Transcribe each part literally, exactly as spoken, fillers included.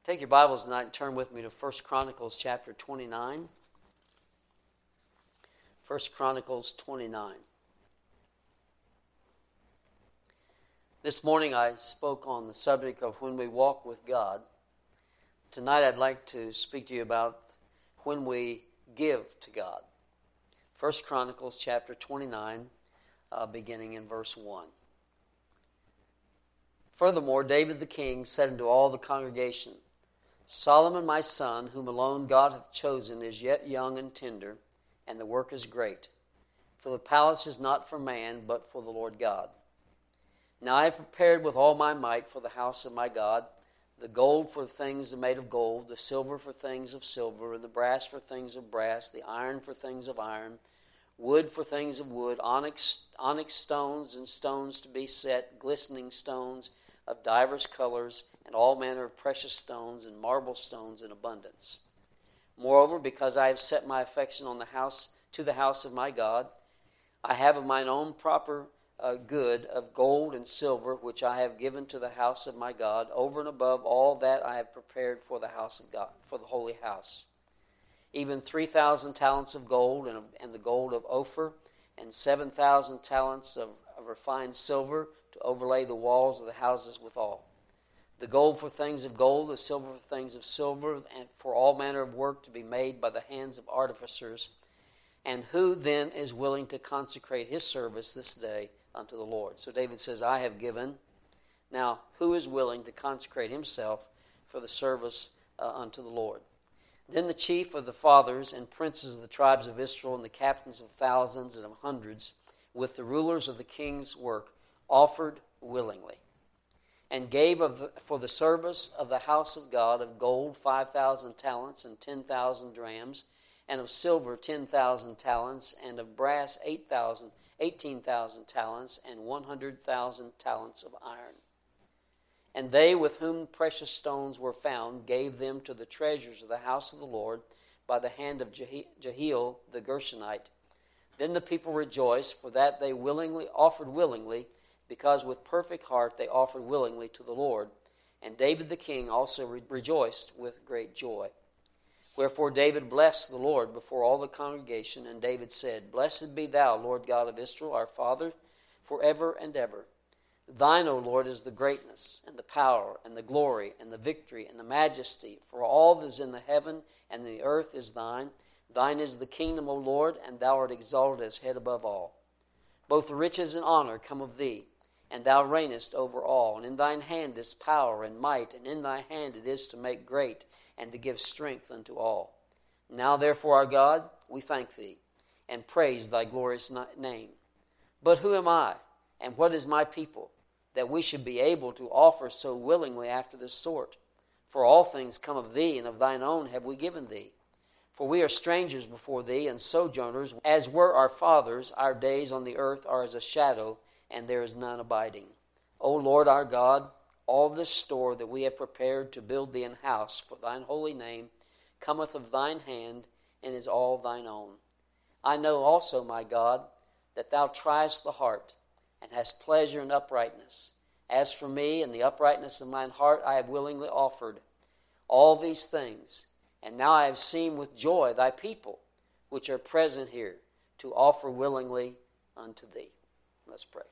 Take your Bibles tonight and turn with me to First Chronicles chapter twenty-nine. First Chronicles twenty-nine. This morning I spoke on the subject of when we walk with God. Tonight I'd like to speak to you about when we give to God. First Chronicles chapter twenty-nine, uh, beginning in verse one. Furthermore, David the king said unto all the congregation, Solomon my son, whom alone God hath chosen, is yet young and tender, and the work is great. For the palace is not for man, but for the Lord God. Now I have prepared with all my might for the house of my God, the gold for things made of gold, the silver for things of silver, and the brass for things of brass, the iron for things of iron, wood for things of wood, onyx, onyx stones and stones to be set, glistening stones of divers colors, and all manner of precious stones and marble stones in abundance. Moreover, because I have set my affection on the house to the house of my God, I have of mine own proper uh, good of gold and silver, which I have given to the house of my God, over and above all that I have prepared for the house of God, for the holy house. Even three thousand talents of gold, and, and the gold of Ophir, and seven thousand talents of, of refined silver, to overlay the walls of the houses withal. The gold for things of gold, the silver for things of silver, and for all manner of work to be made by the hands of artificers. And who then is willing to consecrate his service this day unto the Lord? So David says, I have given. Now, who is willing to consecrate himself for the service uh, unto the Lord? Then the chief of the fathers and princes of the tribes of Israel, and the captains of thousands and of hundreds, with the rulers of the king's work, offered willingly, and gave of the, for the service of the house of God of gold five thousand talents and ten thousand drams, and of silver ten thousand talents, and of brass eight thousand, eighteen thousand talents, and one hundred thousand talents of iron. And they with whom precious stones were found gave them to the treasures of the house of the Lord by the hand of Jehiel the Gershonite. Then the people rejoiced, for that they willingly offered willingly, because with perfect heart they offered willingly to the Lord. And David the king also re- rejoiced with great joy. Wherefore David blessed the Lord before all the congregation, and David said, Blessed be thou, Lord God of Israel, our Father, forever and ever. Thine, O Lord, is the greatness, and the power, and the glory, and the victory, and the majesty, for all that is in the heaven and the earth is thine. Thine is the kingdom, O Lord, and thou art exalted as head above all. Both riches and honor come of thee, and thou reignest over all. And in thine hand is power and might, and in thy hand it is to make great, and to give strength unto all. Now therefore, our God, we thank thee, and praise thy glorious name. But who am I, and what is my people, that we should be able to offer so willingly after this sort? For all things come of thee, and of thine own have we given thee. For we are strangers before thee, and sojourners, as were our fathers. Our days on the earth are as a shadow, and there is none abiding. O Lord our God, all this store that we have prepared to build thee an house for thine holy name cometh of thine hand, and is all thine own. I know also, my God, that thou triest the heart, and hast pleasure in uprightness. As for me, and the uprightness of mine heart, I have willingly offered all these things. And now I have seen with joy thy people, which are present here, to offer willingly unto thee. Let's pray.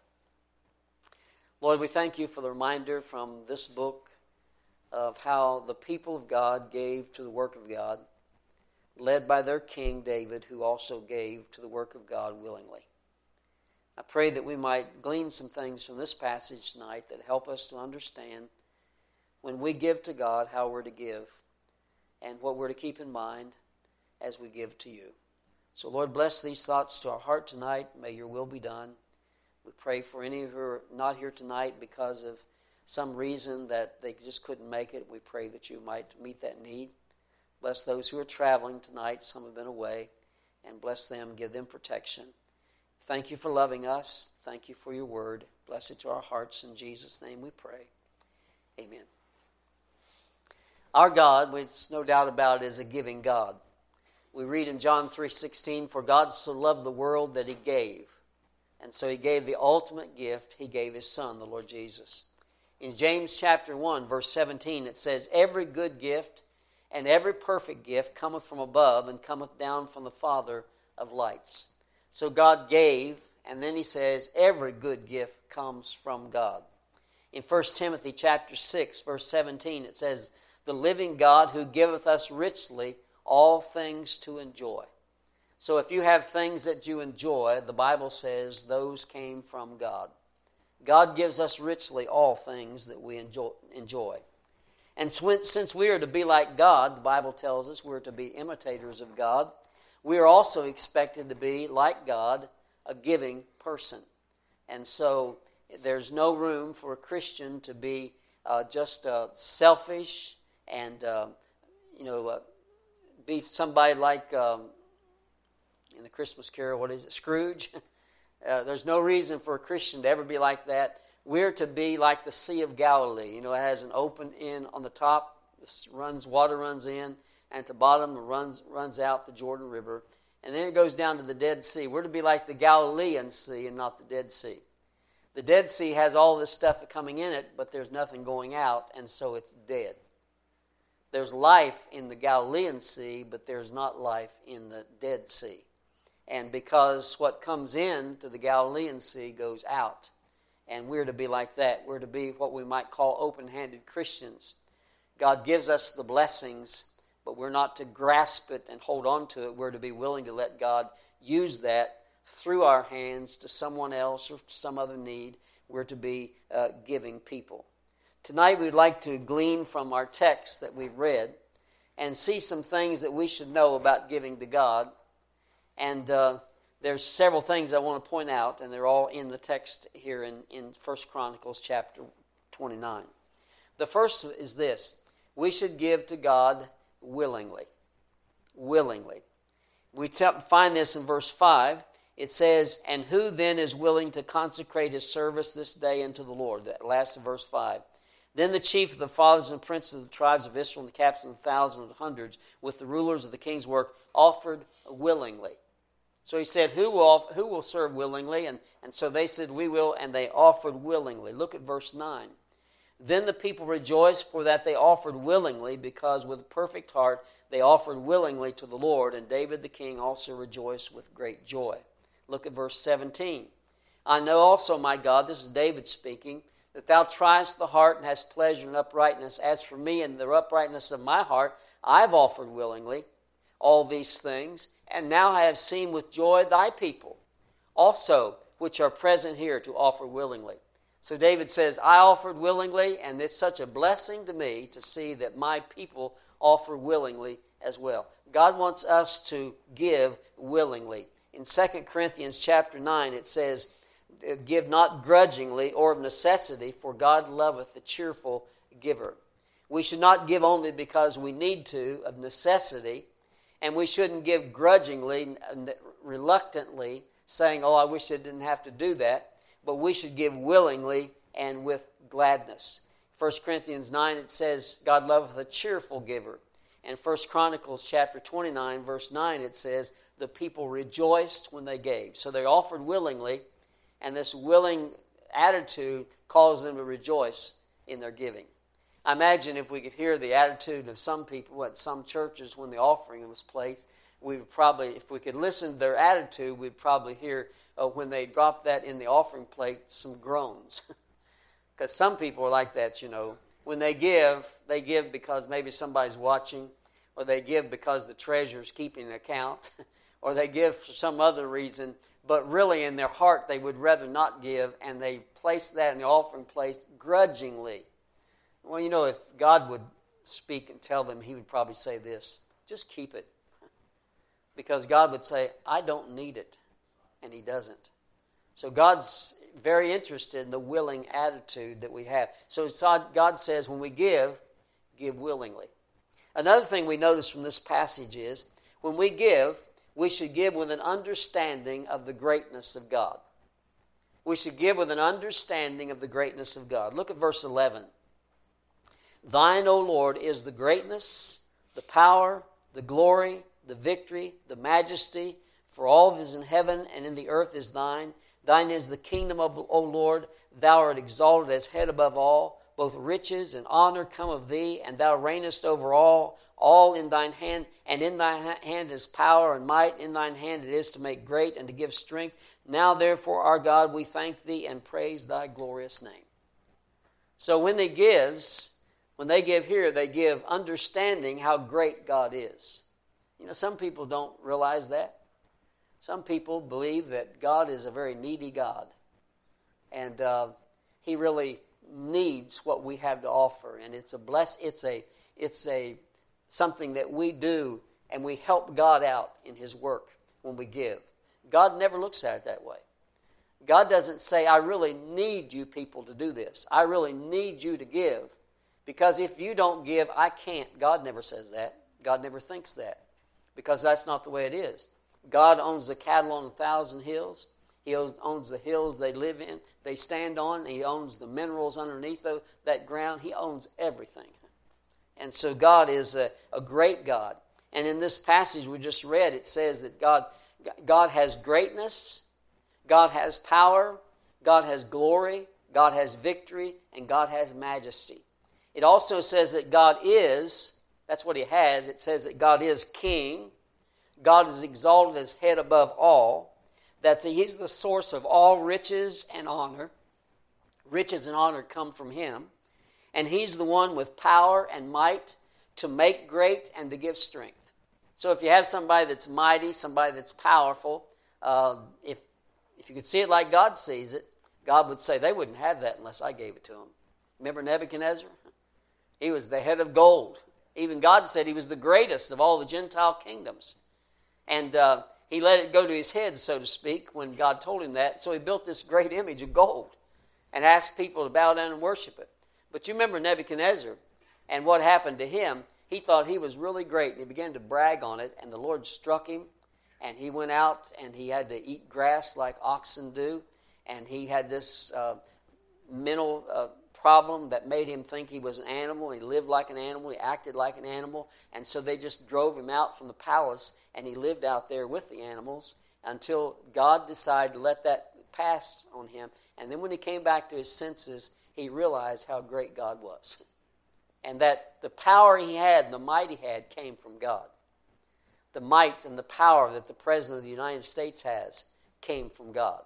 Lord, we thank you for the reminder from this book of how the people of God gave to the work of God, led by their king David, who also gave to the work of God willingly. I pray that we might glean some things from this passage tonight that help us to understand when we give to God how we're to give, and what we're to keep in mind as we give to you. So Lord, bless these thoughts to our heart tonight. May your will be done. We pray for any who are not here tonight because of some reason that they just couldn't make it. We pray that you might meet that need. Bless those who are traveling tonight. Some have been away. And bless them. Give them protection. Thank you for loving us. Thank you for your word. Bless it to our hearts. In Jesus' name we pray. Amen. Our God, there's no doubt about it, is a giving God. We read in John three sixteen, For God so loved the world that he gave. And so he gave the ultimate gift. He gave his Son, the Lord Jesus. In James chapter one, verse seventeen, it says, "Every good gift and every perfect gift cometh from above, and cometh down from the Father of lights." So God gave, and then he says, every good gift comes from God. In First Timothy chapter six, verse seventeen, it says, "The living God who giveth us richly all things to enjoy." So if you have things that you enjoy, the Bible says those came from God. God gives us richly all things that we enjoy. And since we are to be like God, the Bible tells us we're to be imitators of God, we are also expected to be, like God, a giving person. And so there's no room for a Christian to be uh, just uh, selfish and, uh, you know, uh, be somebody like, um, in the Christmas Carol, what is it, Scrooge? uh, there's no reason for a Christian to ever be like that. We're to be like the Sea of Galilee. You know, it has an open end on the top, runs water runs in, and at the bottom it runs runs out the Jordan River, and then it goes down to the Dead Sea. We're to be like the Galilean Sea and not the Dead Sea. The Dead Sea has all this stuff coming in it, but there's nothing going out, and so it's dead. There's life in the Galilean Sea, but there's not life in the Dead Sea. And because what comes in to the Galilean Sea goes out. And we're to be like that. We're to be what we might call open-handed Christians. God gives us the blessings, but we're not to grasp it and hold on to it. We're to be willing to let God use that through our hands to someone else or some other need. We're to be uh, giving people. Tonight we'd like to glean from our text that we've read and see some things that we should know about giving to God. And uh, there's several things I want to point out, and they're all in the text here in, in First Chronicles chapter twenty-nine. The first is this: we should give to God willingly. Willingly. We t- find this in verse five. It says, "And who then is willing to consecrate his service this day unto the Lord?" That last of verse five. "Then the chief of the fathers and princes of the tribes of Israel, and the captains of the thousands and the hundreds, with the rulers of the king's work, offered willingly." So he said, who will, who will serve willingly? And, and so they said, we will, and they offered willingly. Look at verse nine. "Then the people rejoiced for that they offered willingly, because with a perfect heart they offered willingly to the Lord. And David the king also rejoiced with great joy." Look at verse seventeen. "I know also, my God," this is David speaking, "that thou triest the heart and hast pleasure in uprightness. As for me and the uprightness of my heart, I've offered willingly all these things. And now I have seen with joy thy people also, which are present here, to offer willingly." So David says, I offered willingly, and it's such a blessing to me to see that my people offer willingly as well. God wants us to give willingly. In Second Corinthians chapter nine, it says, "Give not grudgingly or of necessity, for God loveth the cheerful giver." We should not give only because we need to, of necessity, and we shouldn't give grudgingly, reluctantly, saying, oh, I wish I didn't have to do that. But we should give willingly and with gladness. First Corinthians nine, it says, God loveth a cheerful giver. And First Chronicles chapter twenty-nine, verse nine, it says, the people rejoiced when they gave. So they offered willingly, and this willing attitude caused them to rejoice in their giving. I imagine if we could hear the attitude of some people at some churches when the offering was placed, we would probably, if we could listen to their attitude, we'd probably hear uh, when they dropped that in the offering plate, some groans. Because some people are like that, you know. When they give, they give because maybe somebody's watching, or they give because the treasurer's keeping an account, or they give for some other reason, but really in their heart they would rather not give, and they place that in the offering plate grudgingly. Well, you know, if God would speak and tell them, he would probably say this, just keep it. Because God would say, I don't need it, and he doesn't. So God's very interested in the willing attitude that we have. So God says when we give, give willingly. Another thing we notice from this passage is, when we give, we should give with an understanding of the greatness of God. We should give with an understanding of the greatness of God. Look at verse eleven. Thine, O Lord, is the greatness, the power, the glory, the victory, the majesty, for all that is in heaven and in the earth is thine. Thine is the kingdom of, O Lord, thou art exalted as head above all. both riches and honor come of thee, and thou reignest over all, all in thine hand, and in thine hand is power and might, in thine hand it is to make great and to give strength. Now therefore, our God, we thank thee and praise thy glorious name. So when they gives, when they give here, they give understanding how great God is. You know, some people don't realize that. Some people believe that God is a very needy God. And uh, He really needs what we have to offer. And it's a bless it's a it's a something that we do, and we help God out in His work when we give. God never looks at it that way. God doesn't say, I really need you people to do this. I really need you to give. Because if you don't give, I can't. God never says that. God never thinks that. Because that's not the way it is. God owns the cattle on a thousand hills. He owns the hills they live in, they stand on. He owns the minerals underneath that ground. He owns everything. And so God is a, a great God. And in this passage we just read, it says that God, God has greatness, God has power, God has glory, God has victory, and God has majesty. It also says that God is, that's what He has, it says that God is King, God is exalted as head above all, that He's the source of all riches and honor. Riches and honor come from Him. And He's the one with power and might to make great and to give strength. So if you have somebody that's mighty, somebody that's powerful, uh, if, if you could see it like God sees it, God would say, they wouldn't have that unless I gave it to them. Remember Nebuchadnezzar? He was the head of gold. Even God said he was the greatest of all the Gentile kingdoms. And uh, he let it go to his head, so to speak, when God told him that. So he built this great image of gold and asked people to bow down and worship it. But you remember Nebuchadnezzar and what happened to him. He thought he was really great, and he began to brag on it, and the Lord struck him, and he went out, and he had to eat grass like oxen do, and he had this uh, mental uh, problem that made him think he was an animal. He lived like an animal. He acted like an animal, and so they just drove him out from the palace, and he lived out there with the animals until God decided to let that pass on him. And then when he came back to his senses, he realized how great God was. And that the power he had, the might he had, came from God. The might and the power that the President of the United States has came from God.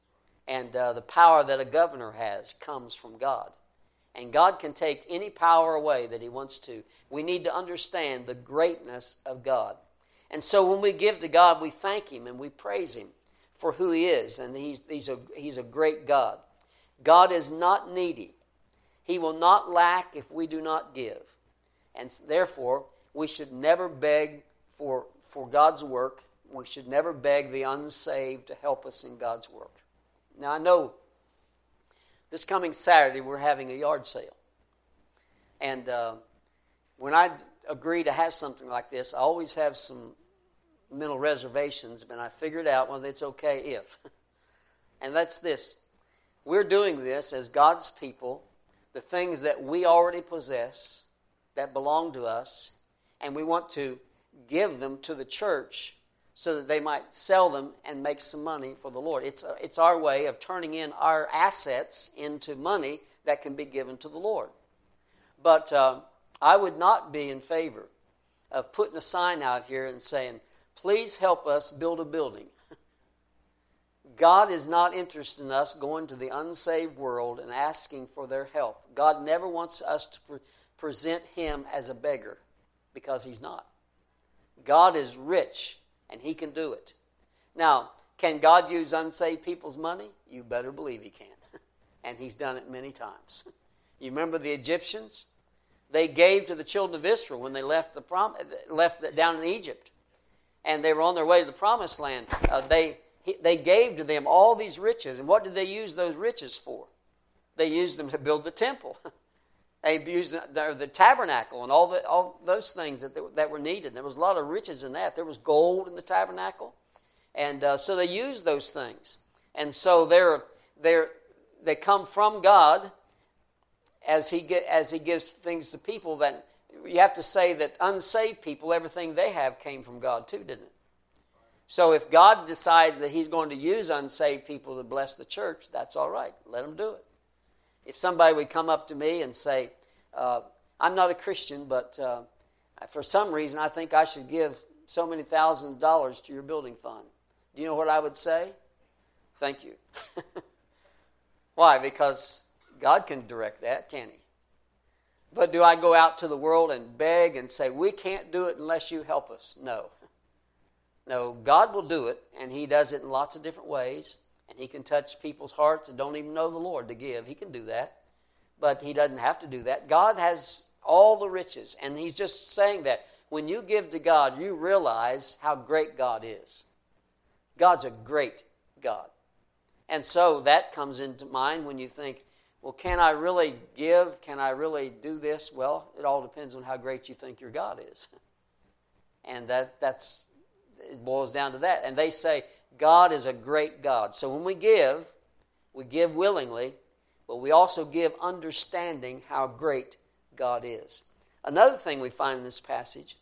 And uh, the power that a governor has comes from God. And God can take any power away that He wants to. We need to understand the greatness of God. And so when we give to God, we thank Him and we praise Him for who He is. And He's, he's, a, he's a great God. God is not needy. He will not lack if we do not give. And therefore, we should never beg for, for God's work. We should never beg the unsaved to help us in God's work. Now, I know this coming Saturday we're having a yard sale. And uh, when I agree to have something like this, I always have some mental reservations, but I figured out, well, it's okay if. And that's this. We're doing this as God's people, the things that we already possess, that belong to us, and we want to give them to the church so that they might sell them and make some money for the Lord. It's, a, it's our way of turning in our assets into money that can be given to the Lord. But uh, I would not be in favor of putting a sign out here and saying, please help us build a building. God is not interested in us going to the unsaved world and asking for their help. God never wants us to pre- present Him as a beggar, because He's not. God is rich, and He can do it. Now, can God use unsaved people's money? You better believe He can. And He's done it many times. You remember the Egyptians? They gave to the children of Israel when they left the prom- left down in Egypt. And they were on their way to the promised land. Uh, they... They gave to them all these riches. And what did they use those riches for? They used them to build the temple. They used the, the tabernacle and all, the, all those things that, that were needed. There was a lot of riches in that. There was gold in the tabernacle. And uh, so they used those things. And so they're, they're, they come from God as he, get, as he gives things to people. That you have to say that unsaved people, everything they have came from God too, didn't it? So if God decides that He's going to use unsaved people to bless the church, that's all right. Let Him do it. If somebody would come up to me and say, uh, I'm not a Christian, but uh, for some reason I think I should give so many thousand dollars to your building fund. Do you know what I would say? Thank you. Why? Because God can direct that, can't He? But do I go out to the world and beg and say, we can't do it unless you help us? No. No, God will do it, and He does it in lots of different ways, and He can touch people's hearts that don't even know the Lord to give. He can do that, but He doesn't have to do that. God has all the riches, and He's just saying that. When you give to God, you realize how great God is. God's a great God. And so that comes into mind when you think, well, can I really give? Can I really do this? Well, it all depends on how great you think your God is. And that that's it boils down to that. And they say, God is a great God. So when we give, we give willingly, but we also give understanding how great God is. Another thing we find in this passage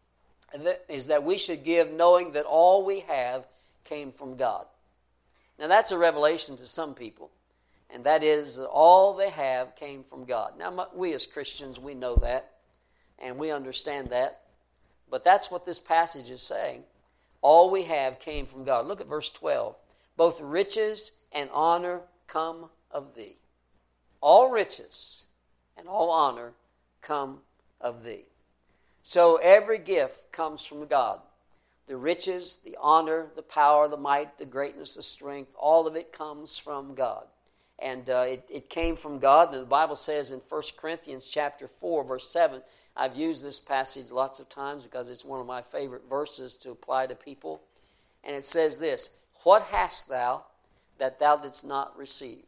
is that we should give knowing that all we have came from God. Now that's a revelation to some people, and that is that all they have came from God. Now we as Christians, we know that, and we understand that, but that's what this passage is saying. All we have came from God. Look at verse twelve. Both riches and honor come of Thee. All riches and all honor come of Thee. So every gift comes from God. The riches, the honor, the power, the might, the greatness, the strength, all of it comes from God. And uh, it, it came from God. And the Bible says in First Corinthians chapter four, verse seven, I've used this passage lots of times because it's one of my favorite verses to apply to people. And it says this, what hast thou that thou didst not receive?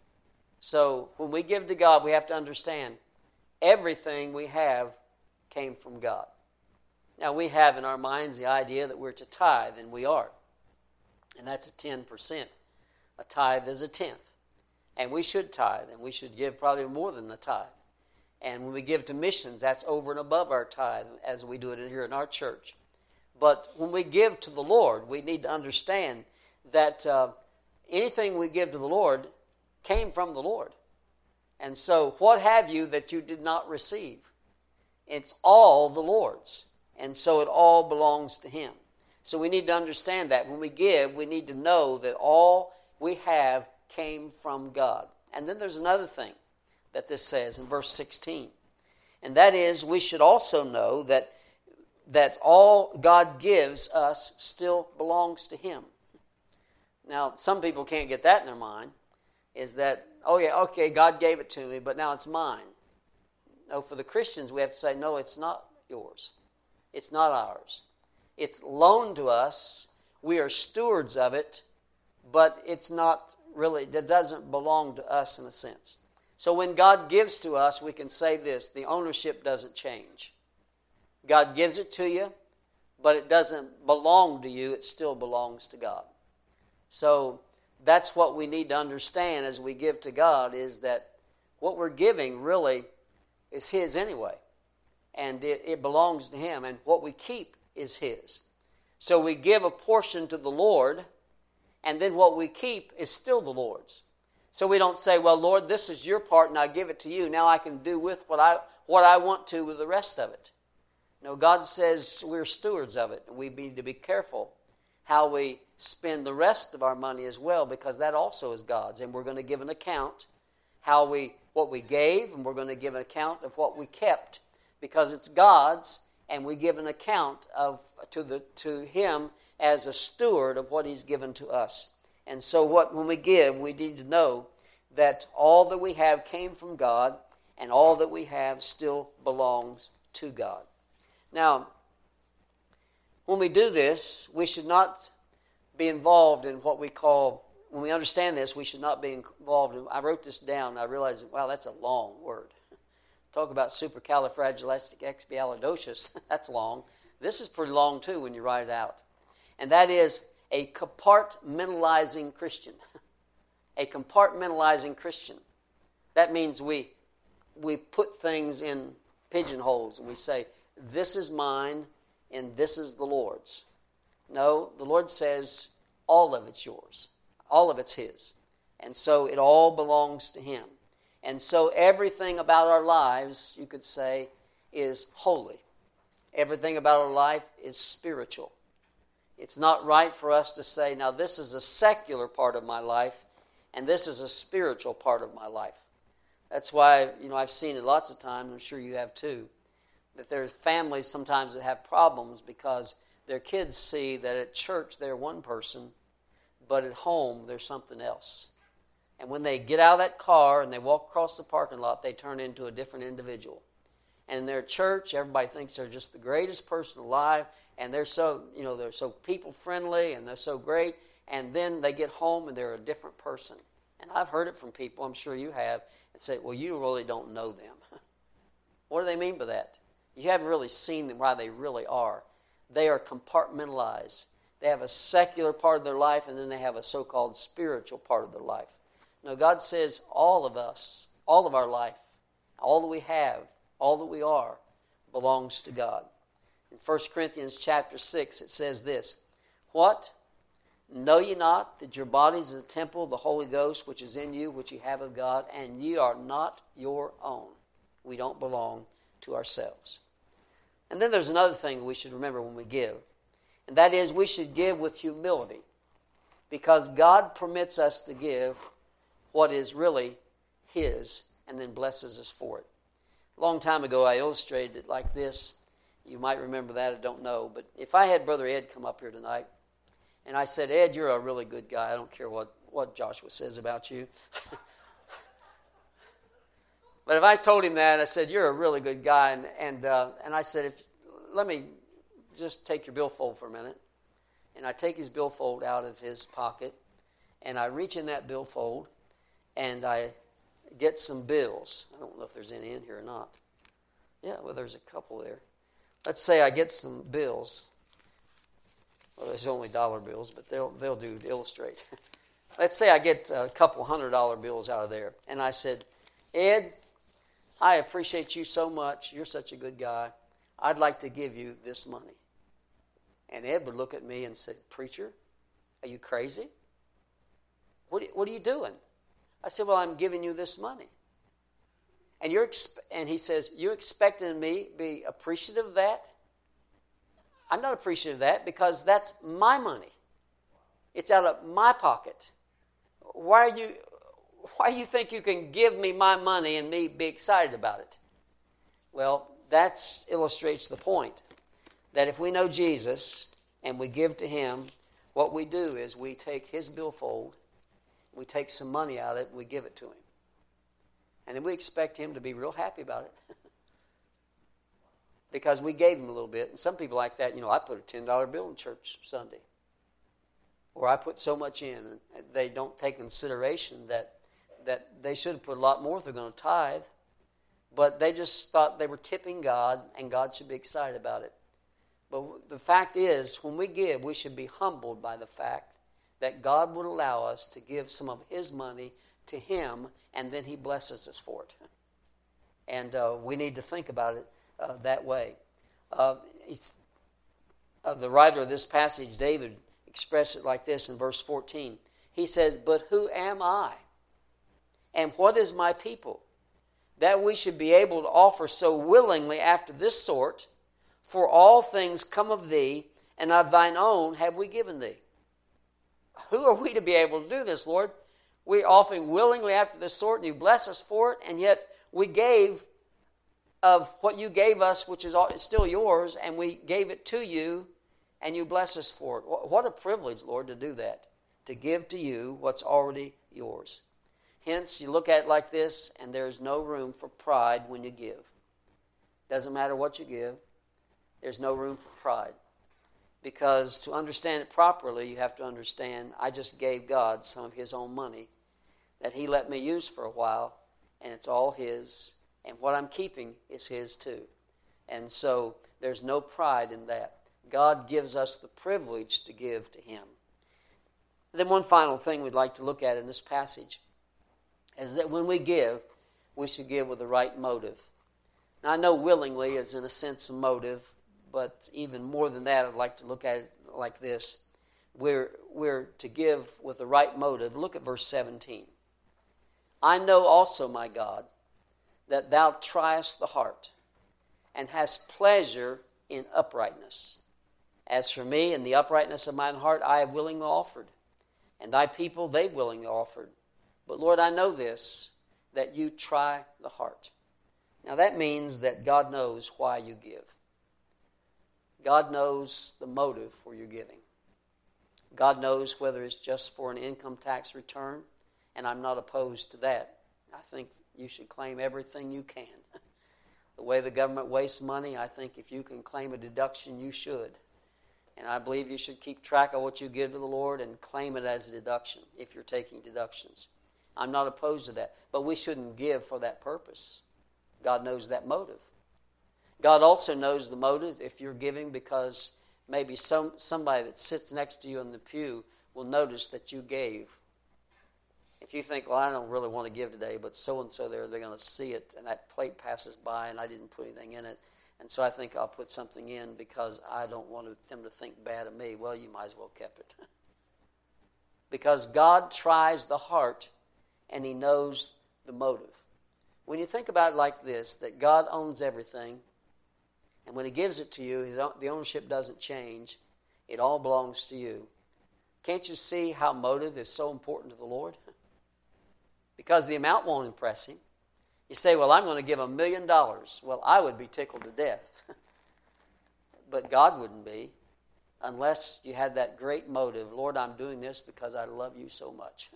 So when we give to God, we have to understand everything we have came from God. Now, we have in our minds the idea that we're to tithe, and we are. And that's a ten percent. A tithe is a tenth. And we should tithe, and we should give probably more than the tithe. And when we give to missions, that's over and above our tithe, as we do it here in our church. But when we give to the Lord, we need to understand that uh, anything we give to the Lord came from the Lord. And so, what have you that you did not receive? It's all the Lord's. And so it all belongs to Him. So we need to understand that. When we give, we need to know that all we have came from God. And then there's another thing that this says in verse sixteen. And that is, we should also know that, that all God gives us still belongs to Him. Now, some people can't get that in their mind. Is that, oh yeah, okay, God gave it to me, but now it's mine. No, for the Christians, we have to say, no, it's not yours. It's not ours. It's loaned to us. We are stewards of it, but it's not really, it doesn't belong to us in a sense. So when God gives to us, we can say this, the ownership doesn't change. God gives it to you, but it doesn't belong to you. It still belongs to God. So that's what we need to understand as we give to God, is that what we're giving really is His anyway. And it, it belongs to Him. And what we keep is His. So we give a portion to the Lord, and then what we keep is still the Lord's. So we don't say, well, Lord, this is your part, and I give it to you. Now I can do with what I what I want to with the rest of it. No, God says we're stewards of it. And we need to be careful how we spend the rest of our money as well, because that also is God's. And we're going to give an account how we what we gave, and we're going to give an account of what we kept, because it's God's, and we give an account of to the to Him as a steward of what He's given to us. And so what when we give, we need to know that all that we have came from God, and all that we have still belongs to God. Now, when we do this, we should not be involved in what we call, when we understand this, we should not be involved in, I wrote this down, and I realized, wow, that's a long word. Talk about supercalifragilisticexpialidocious. That's long. This is pretty long too when you write it out. And that is a compartmentalizing Christian. A compartmentalizing Christian. That means we we put things in pigeonholes and we say, this is mine and this is the Lord's. No, the Lord says all of it's yours. All of it's His. And so it all belongs to Him. And so everything about our lives, you could say, is holy. Everything about our life is spiritual. It's not right for us to say, now this is a secular part of my life, and this is a spiritual part of my life. That's why, you know, I've seen it lots of times, I'm sure you have too, that there's families sometimes that have problems because their kids see that at church they're one person, but at home they're something else. And when they get out of that car and they walk across the parking lot, they turn into a different individual. And in their church, everybody thinks they're just the greatest person alive, and they're so, you know, they're so people friendly and they're so great. And then they get home and they're a different person. And I've heard it from people, I'm sure you have, and say, well, you really don't know them. What do they mean by that? You haven't really seen them why they really are. They are compartmentalized. They have a secular part of their life, and then they have a so-called spiritual part of their life. Now, God says all of us, all of our life, all that we have, all that we are, belongs to God. In First Corinthians chapter six, it says this, what? Know ye not that your body is a temple of the Holy Ghost, which is in you, which ye have of God, and ye are not your own. We don't belong to ourselves. And then there's another thing we should remember when we give, and that is we should give with humility, because God permits us to give what is really His, and then blesses us for it. A long time ago, I illustrated it like this. You might remember that, I don't know. But if I had Brother Ed come up here tonight, and I said, Ed, you're a really good guy. I don't care what, what Joshua says about you. But if I told him that, I said, you're a really good guy, and and, uh, and I said, if, let me just take your billfold for a minute. And I take his billfold out of his pocket, and I reach in that billfold, and I get some bills. I don't know if there's any in here or not. Yeah, well, there's a couple there. Let's say I get some bills. Well, there's only dollar bills, but they'll they'll do to illustrate. Let's say I get a couple hundred dollar bills out of there, and I said, Ed, I appreciate you so much. You're such a good guy. I'd like to give you this money. And Ed would look at me and say, Preacher, are you crazy? What, what are you doing? I said, well, I'm giving you this money. And you're exp- and he says, you're expecting me to be appreciative of that? I'm not appreciative of that because that's my money. It's out of my pocket. Why are you... Why do you think you can give me my money and me be excited about it? Well, that illustrates the point that if we know Jesus and we give to Him, what we do is we take His billfold, we take some money out of it, and we give it to Him. And then we expect Him to be real happy about it. Because we gave Him a little bit. And some people like that, you know, I put a ten dollar bill in church Sunday. Or I put so much in. And they don't take consideration that that they should have put a lot more if they're going to tithe, but they just thought they were tipping God, and God should be excited about it. But the fact is, when we give, we should be humbled by the fact that God would allow us to give some of His money to Him, and then He blesses us for it. And uh, we need to think about it uh, that way. Uh, uh, the writer of this passage, David, expressed it like this in verse fourteen. He says, but who am I? And what is my people, that we should be able to offer so willingly after this sort? For all things come of Thee, and of Thine own have we given Thee. Who are we to be able to do this, Lord? We're offering willingly after this sort, and You bless us for it, and yet we gave of what You gave us, which is still Yours, and we gave it to You, and You bless us for it. What a privilege, Lord, to do that, to give to You what's already Yours. Hence, you look at it like this, and there's no room for pride when you give. Doesn't matter what you give. There's no room for pride. Because to understand it properly, you have to understand, I just gave God some of His own money that He let me use for a while, and it's all His, and what I'm keeping is His too. And so, there's no pride in that. God gives us the privilege to give to Him. And then one final thing we'd like to look at in this passage is that when we give, we should give with the right motive. Now, I know willingly is in a sense a motive, but even more than that, I'd like to look at it like this. We're, we're to give with the right motive. Look at verse seventeen. I know also, my God, that thou triest the heart, and hast pleasure in uprightness. As for me, in the uprightness of mine heart, I have willingly offered, and thy people they willingly offered. But Lord, I know this, that you try the heart. Now that means that God knows why you give. God knows the motive for your giving. God knows whether it's just for an income tax return, and I'm not opposed to that. I think you should claim everything you can. The way the government wastes money, I think if you can claim a deduction, you should. And I believe you should keep track of what you give to the Lord and claim it as a deduction if you're taking deductions. I'm not opposed to that, but we shouldn't give for that purpose. God knows that motive. God also knows the motive if you're giving because maybe some somebody that sits next to you in the pew will notice that you gave. If you think, well, I don't really want to give today, but so-and-so there, they're going to see it, and that plate passes by, and I didn't put anything in it, and so I think I'll put something in because I don't want them to think bad of me. Well, you might as well kept it. Because God tries the heart, and He knows the motive. When you think about it like this, that God owns everything, and when He gives it to you, his own, the ownership doesn't change. It all belongs to you. Can't you see how motive is so important to the Lord? Because the amount won't impress Him. You say, well, I'm going to give a million dollars. Well, I would be tickled to death. But God wouldn't be unless you had that great motive. Lord, I'm doing this because I love you so much.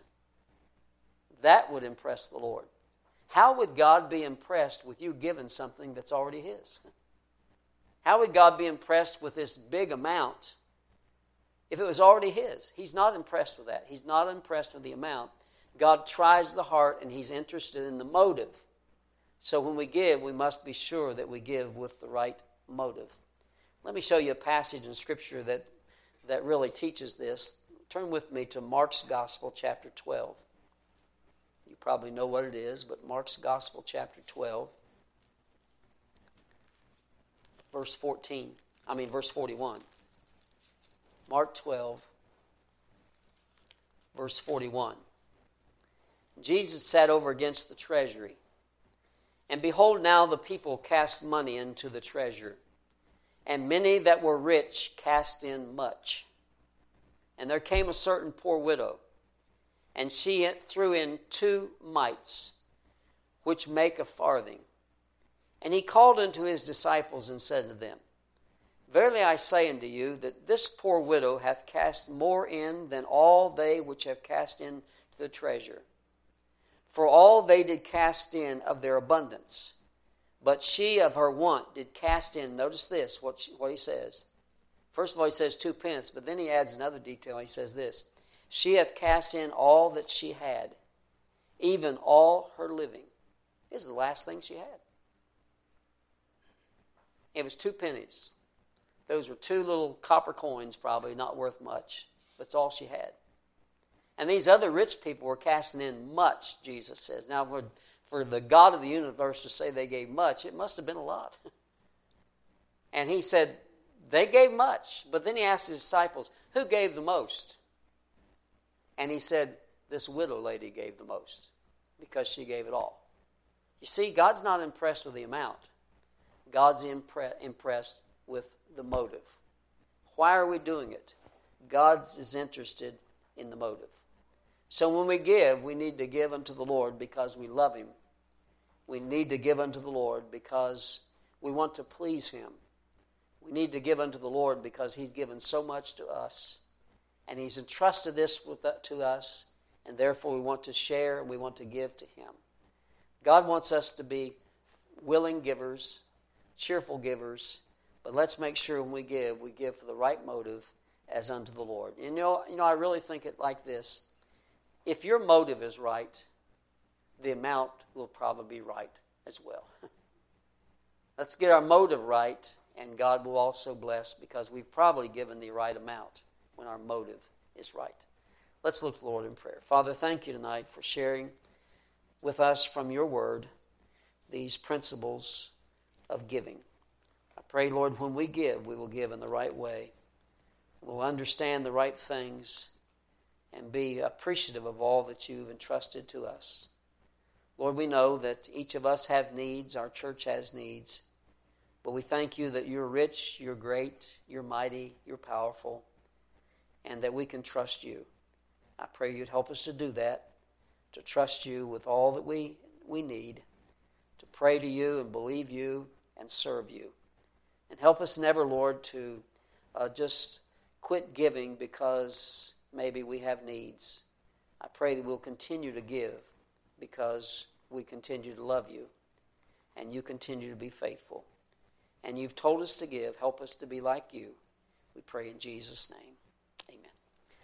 That would impress the Lord. How would God be impressed with you giving something that's already His? How would God be impressed with this big amount if it was already His? He's not impressed with that. He's not impressed with the amount. God tries the heart, and He's interested in the motive. So when we give, we must be sure that we give with the right motive. Let me show you a passage in Scripture that, that really teaches this. Turn with me to Mark's Gospel, chapter twelve. You probably know what it is, but Mark's Gospel, chapter twelve, verse fourteen. I mean, verse forty-one. Mark twelve, verse forty-one. Jesus sat over against the treasury. And behold, now the people cast money into the treasure. And many that were rich cast in much. And there came a certain poor widow, and she threw in two mites, which make a farthing. And He called unto His disciples and said to them, Verily I say unto you, that this poor widow hath cast more in than all they which have cast into the treasure. For all they did cast in of their abundance, but she of her want did cast in. Notice this, what, she, what he says. First of all, he says two pence, but then he adds another detail. He says this, she hath cast in all that she had, even all her living. This is the last thing she had. It was two pennies. Those were two little copper coins, probably not worth much. That's all she had. And these other rich people were casting in much, Jesus says. Now, for, for the God of the universe to say they gave much, it must have been a lot. And He said, they gave much. But then He asked His disciples, who gave the most? And He said, this widow lady gave the most because she gave it all. You see, God's not impressed with the amount. God's impre- impressed with the motive. Why are we doing it? God is interested in the motive. So when we give, we need to give unto the Lord because we love Him. We need to give unto the Lord because we want to please Him. We need to give unto the Lord because He's given so much to us. And He's entrusted this with, to us, and therefore we want to share and we want to give to Him. God wants us to be willing givers, cheerful givers, but let's make sure when we give, we give for the right motive as unto the Lord. You know, you know, I really think it like this. If your motive is right, the amount will probably be right as well. Let's get our motive right, and God will also bless because we've probably given the right amount when our motive is right. Let's look to the Lord in prayer. Father, thank You tonight for sharing with us from Your Word these principles of giving. I pray, Lord, when we give, we will give in the right way. We'll understand the right things and be appreciative of all that You've entrusted to us. Lord, we know that each of us have needs, our church has needs, but we thank you that you're rich, you're great, you're mighty, you're powerful, and that we can trust you. I pray you'd help us to do that, to trust you with all that we, we need, to pray to you and believe you and serve you. And help us never, Lord, to uh, just quit giving because maybe we have needs. I pray that we'll continue to give because we continue to love you and you continue to be faithful. And you've told us to give. Help us to be like you. We pray in Jesus' name.